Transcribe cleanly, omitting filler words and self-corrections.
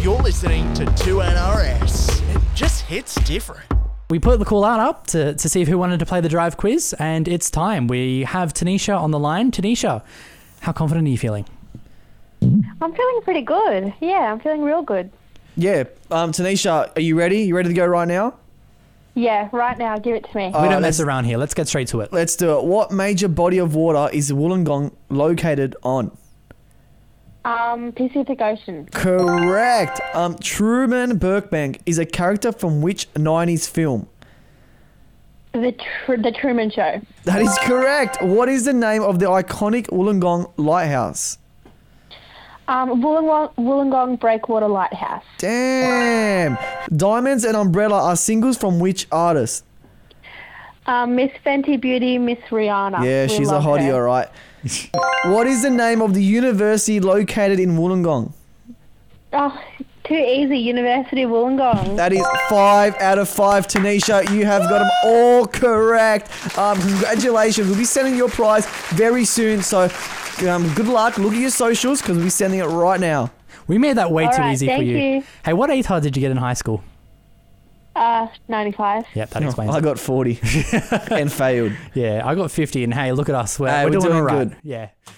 You're listening to 2NRS. It just hits different. We put the call out up to see if who wanted to play the drive quiz, and it's time. We have Tanisha on the line. Tanisha, how confident are you feeling? I'm feeling pretty good. Yeah, I'm feeling real good. Yeah. Tanisha, are you ready? You ready to go right now? Yeah, right now, give it to me. We don't mess let's- around here. Let's get straight to it. Let's do it. What major body of water is Wollongong located on? Pacific Ocean. Correct. Truman Burbank is a character from which 90s film? The Truman Show. That is correct. What is the name of the iconic Wollongong lighthouse? Wollongong Breakwater Lighthouse. Damn. Diamonds and Umbrella are singles from which artist? Miss Fenty Beauty, Miss Rihanna. Yeah, We she's a love hottie, her. all right. What is the name of the university located in Wollongong? Oh, too easy. University of Wollongong. That is 5 out of 5. Tanisha, you have got them all correct. Congratulations. We'll be sending your prize very soon. So good luck. Look at your socials because we'll be sending it right now. We made that way All too right, easy for thank you. you. Hey, what ATAR did you get in high school? 95. Yep, that explains I it. got 40 and failed. Yeah, I got 50, and hey, look at us. We're Hey, we're doing doing all right. good. Yeah.